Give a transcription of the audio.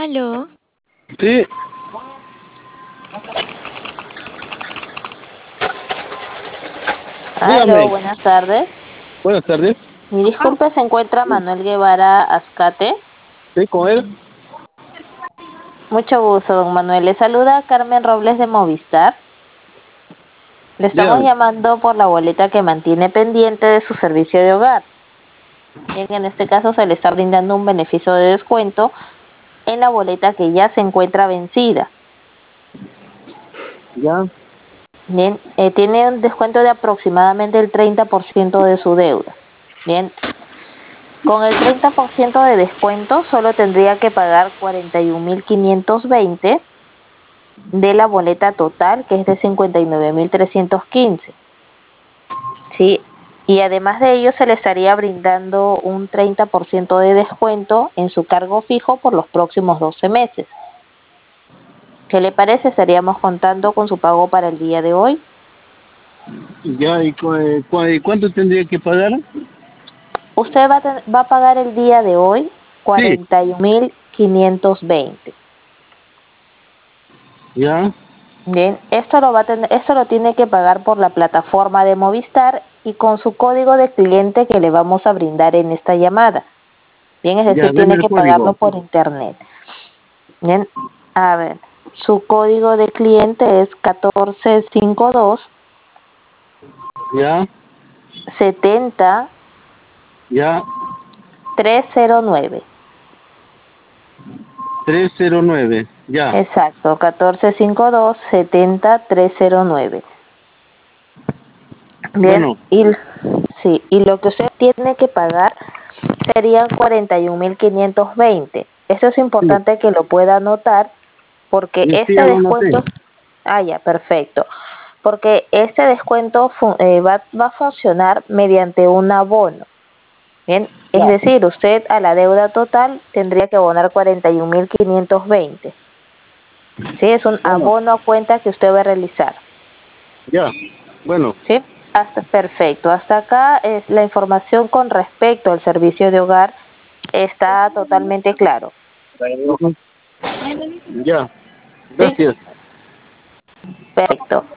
Aló, Sí, Aló, dígame. buenas tardes. Buenas tardes. Mi disculpe, se encuentra Manuel Guevara Azcate. Sí, con él. Mucho gusto, don Manuel. Le saluda Carmen Robles de Movistar. Le estamos Dígame. llamando por la boleta que mantiene pendiente de su servicio de hogar. Bien, en este caso se le está brindando un beneficio de descuento en la boleta que ya se encuentra vencida. Ya, Bien, tiene un descuento de aproximadamente el 30% de su deuda. Bien, con el 30% de descuento solo tendría que pagar 41.520 de la boleta total, que es de 59.315. Sí, y además de ello se le estaría brindando un 30% de descuento en su cargo fijo por los próximos 12 meses. ¿Qué le parece? Estaríamos contando con su pago para el día de hoy. ya. ¿Y cuánto tendría que pagar? Usted va a pagar el día de hoy Sí, 41.520. ya, Bien, esto lo tiene que pagar por la plataforma de Movistar y con su código de cliente que le vamos a brindar en esta llamada. Bien, es ya, decir, deme tiene el que pagarlo código. por internet. Bien, a ver, su código de cliente es 1452 Ya, 70 ya, 309. 309. Ya, Exacto, 1452 70 309. Bien, bueno, sí, y lo que usted tiene que pagar serían 41.520. Eso es sí, importante que lo pueda anotar porque sí, este ya lo noté. descuento, ya, perfecto, porque este descuento va a funcionar mediante un abono. Bien, es Ya, decir, usted a la deuda total tendría que abonar 41.520. Sí, es un bueno, abono a cuenta que usted va a realizar. ya, bueno. Sí, perfecto. Hasta acá es la información con respecto al servicio de hogar está totalmente claro. Ujú. Ya, Sí, gracias. perfecto.